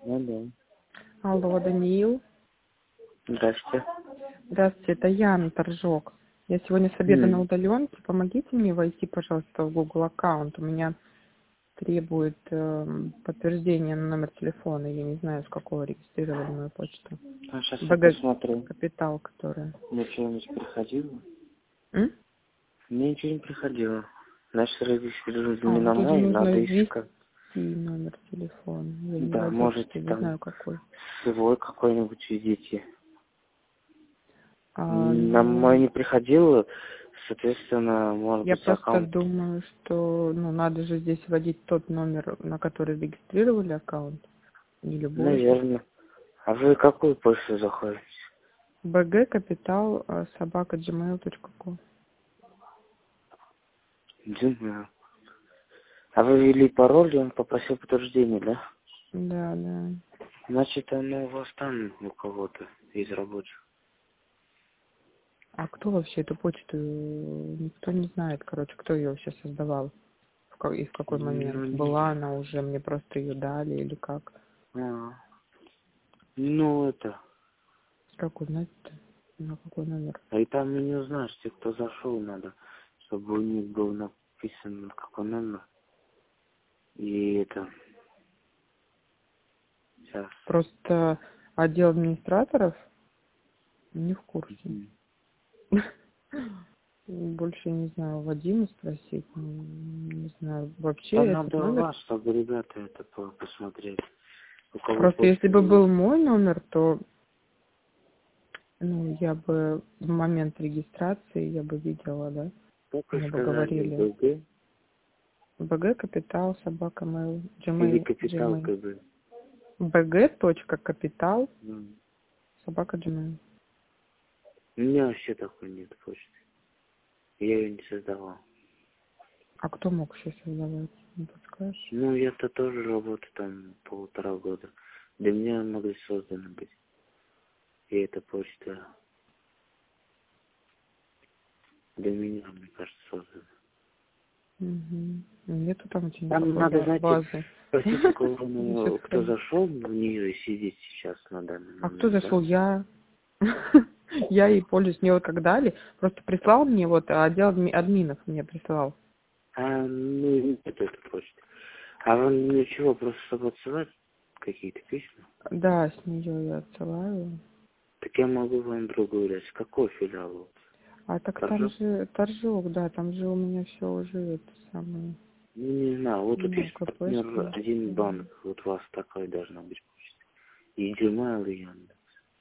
Ну да. Алло, Даниил. Здравствуйте. Здравствуйте, это Яна Торжок. Я сегодня с обеда на удаленке. Помогите мне войти, пожалуйста, в Google аккаунт. У меня требует подтверждения на номер телефона. Я не знаю, с какого регистрировали мою почту. А сейчас я БГ посмотрю. Капитал, которая. Мне что-нибудь приходило? М? Мне ничего не приходило. Значит, регистрировать А, не на вот тут мой, нужно надо ввести искать. номер телефона. Я не Да, работаю, можете не там знаю какой. свой какой-нибудь введите. На мой Ну, не приходило, соответственно, может я быть, просто аккаунт. думаю, что надо же здесь вводить тот номер, на который регистрировали аккаунт. Не любой же. Наверное. А вы какую почту заходите? bgcapital @gmail.com. Gmail. А вы ввели пароль, и он попросил подтверждение, да? Да, да. Значит, оно у вас там у кого-то из рабочих. А кто вообще эту почту? Никто не знает, короче, кто ее вообще создавал. И в какой момент. Ну, Была она уже, мне просто ее дали или как? а, ну это. Как узнать-то? На какой номер? А и там и не узнаешь, те, кто зашел, надо, чтобы у них был написан какой номер. И это. Сейчас. Просто отдел администраторов не в курсе. Больше не знаю, Вадима спросить, не знаю. Вообще Там этот надо у номер. вас, чтобы ребята это посмотреть. У кого Просто если почта бы была. был мой номер, то я бы в момент регистрации я бы видела, да? Как вы Мне бы сказали, говорили. БГ БГ Капитал собака mail или Gmail Капитал Gmail. КБ? bg.capital Ну, собака Gmail. у меня вообще такой нет почты. Я ее не создавал. А кто мог сейчас создавать? Не подскажешь? Ну, я-то тоже работаю там 1,5 года. Для меня могли созданы быть. И эта почта для меня, мне кажется, создана. Угу. Нету там у тебя Там никакой надо, знаете, базы. спросить, у кого, Ничего кто страшного. зашел в нее и сидит сейчас на данный А кто момент, да? зашел? Я. Я и пользуюсь. Мне вот как дали, просто прислал мне отдел админов мне прислал. А, ну, нет этой почты. А вам для чего? Просто чтобы отсылать какие-то письма? Да, с нее я отсылаю. Так я могу вам другую дать. Какой филиал? Вот? А так там Торжок? же торжок, да, там же у меня все уже это самое. Ну, не знаю. Вот тут есть партнер КПшка. один банк. Вот у вас такая должна быть почта. И Gmail, и Яндекс.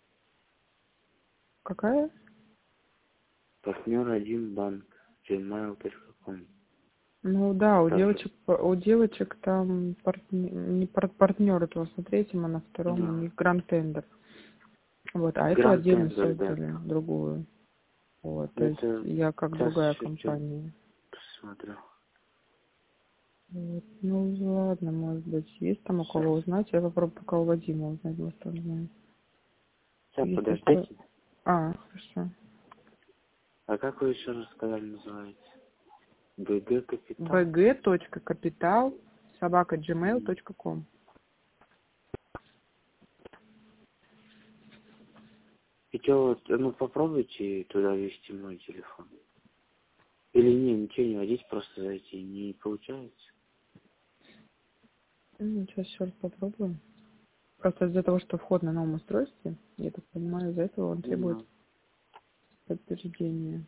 Какая? Партнер один банк. Gmail.com. Ну да, Торжок. у девочек там не партнер этого на третьем, а на втором у Да. них гранд тендер. Вот, а эту Гранд отдельно Тендер, да. создали, другую. Вот, то есть Это я как сейчас другая еще что компания. посмотрю. Вот. Ну ладно, может быть, есть там у Сейчас. кого узнать. Я попробую пока у Вадима узнать, может он знает. Сейчас, Если что. подождите. Хорошо. А как вы еще раз сказали, называете? БГ Капитал? bg.capital @gmail.com. И что, вот, ну попробуйте туда ввести мой телефон. Или не, ничего не водить, просто зайти. Не получается? Сейчас еще раз попробуем. Просто из-за того, что вход на новом устройстве, я так понимаю, из-за этого он требует Ну, подтверждения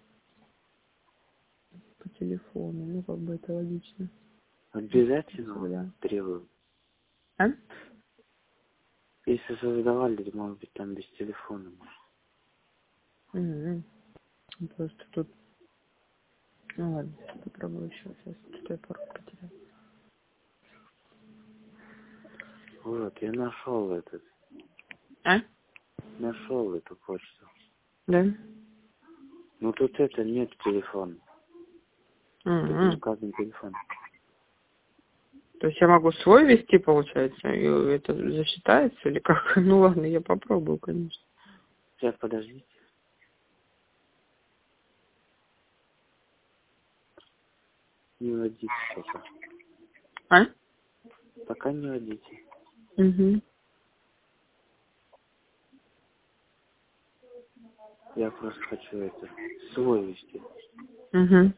по телефону. Ну, как бы это логично. обязательно Всегда. требую. А? Если создавали, то, может быть, там без телефона. М. Просто тут. Ну ладно, попробую еще. Сейчас что-то я пароль потерял. Вот, я нашел этот. А? Нашел эту почту. Да? Ну тут это нет телефона. Тут не М. указан телефон. То есть я могу свой ввести, получается, и это засчитается или как? Ну ладно, я попробую, конечно. Сейчас, подождите. Не водите пока. А? Пока не водите. Угу. Я просто хочу это свой вести. Угу.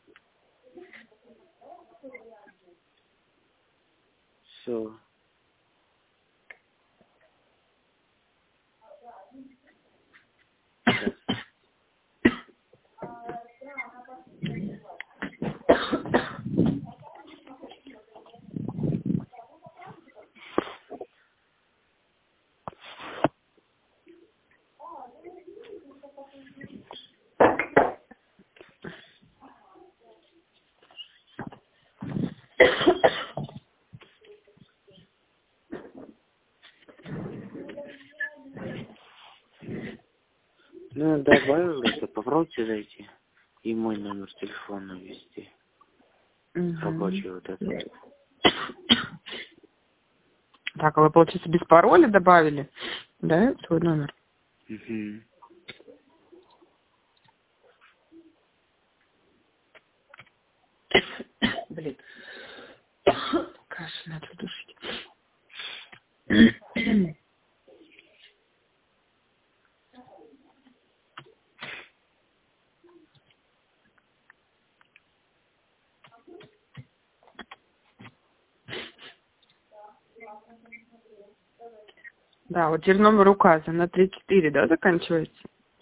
Все. Ну, я добавил это, попробуйте зайти. И мой номер телефона ввести. Рабочий вот этот. Так, а вы, получается, без пароля добавили, да, свой номер? Угу. Блин. Кашель надо душить. Да, вот теперь номер указан на 34, да, заканчивается?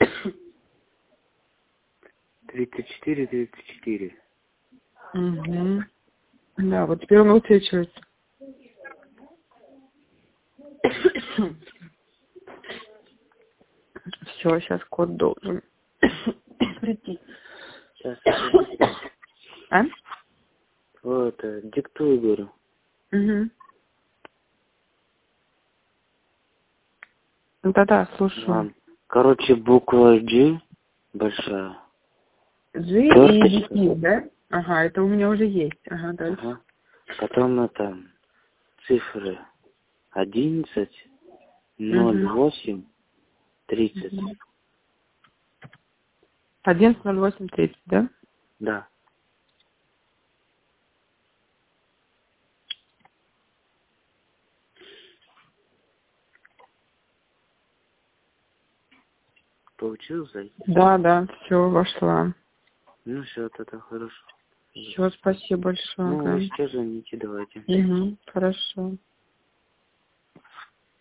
34. Угу. Да, вот теперь он высвечивается. Все, сейчас код должен прийти. Сейчас. А? Вот, диктую, говорю. Угу. Да-да, слушаю. Короче, буква G большая. G и Черточка. D, да? Ага, это у меня уже есть. Ага, дальше. Ага. Потом это цифры 11, 08, 30. 11.08.30, да? Да. Получилось зайти? Да, все, вошла. Ну все, тогда хорошо. Все, спасибо большое. Ну, Ага. вы сейчас звоните, давайте. Угу, хорошо.